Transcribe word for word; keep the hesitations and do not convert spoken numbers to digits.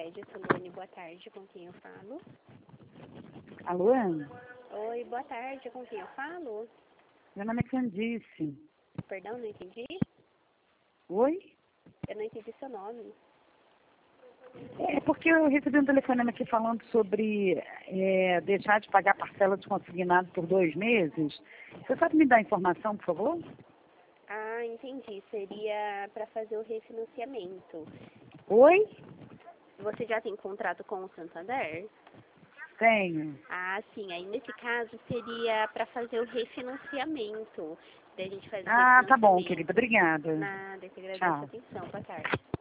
Crédito, Luane, boa tarde, com quem eu falo? Alô? Oi, boa tarde, com quem eu falo? Meu nome é Candice. Perdão, não entendi? Oi? Eu não entendi seu nome. É porque eu recebi um telefonema aqui falando sobre é, deixar de pagar parcela de consignado por dois meses. Você sabe me dar informação, por favor? Ah, entendi. Seria para fazer o refinanciamento. Oi? Você já tem contrato com o Santander? Tenho. Ah, sim. Aí, nesse caso, seria para fazer o refinanciamento. Daí a gente faz o Ah, tá bom, refinanciamento. querida. Obrigada. Nada, eu que agradeço a Tchau. atenção. Boa tarde.